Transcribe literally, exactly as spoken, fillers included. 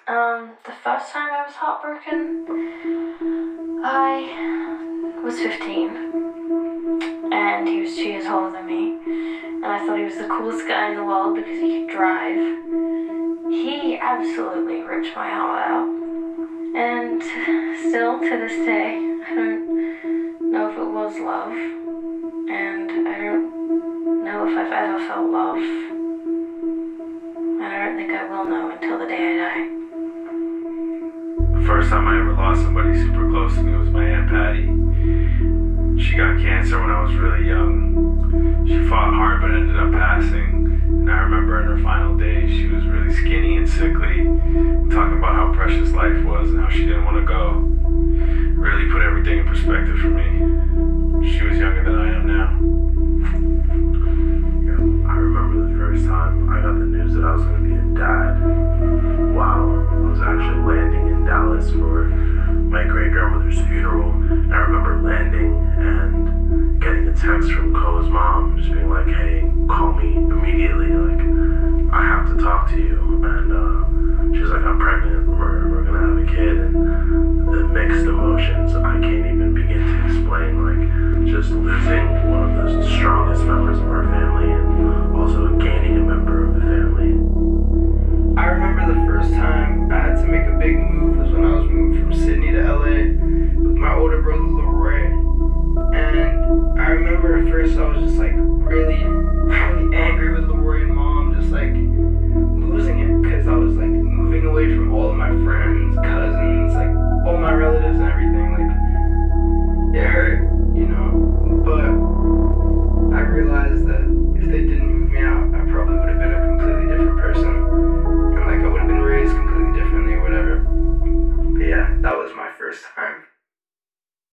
Um, the first time I was heartbroken, I was fifteen, and he was two years older than me, and I thought he was the coolest guy in the world because he could drive. He absolutely ripped my heart out, and still to this day, I don't know if it was love, and I don't know if I've ever felt love, and I don't think I will know until the day I die. The first time I ever lost somebody super close to me was my Aunt Patty. She got cancer when I was really young. She fought hard but ended up passing. And I remember in her final days, she was really skinny and sickly, talking about how precious life was and how she didn't want to go. Really put everything in perspective for me. She was younger than I am now. Yeah, I remember the first time I got the news that I was going to be a dad. Wow, I was actually landing in Dallas for my great-grandmother's funeral. And I remember landing and getting a text from Ko's mom just being like, hey, call me immediately, like, I have to talk to you. And uh, she was like, I'm pregnant, we're, we're gonna have a kid. And the mixed emotions, I can't even begin to explain, like, just losing one of the strongest members of our family and also gaining a member of the family. I remember the first time I had to make a big move was when I was moving from Sydney to L A with my older brother Leroy. And I remember at first I was just like really, really angry with Leroy and Mom, just like losing it because I was like moving away from all of my friends, cousins, like all my relatives and everything. Like it hurt, you know, but I realized that if they didn't move me out, I probably would have been a completely different person. Like I would have been raised completely differently or whatever. But yeah, that was my first time.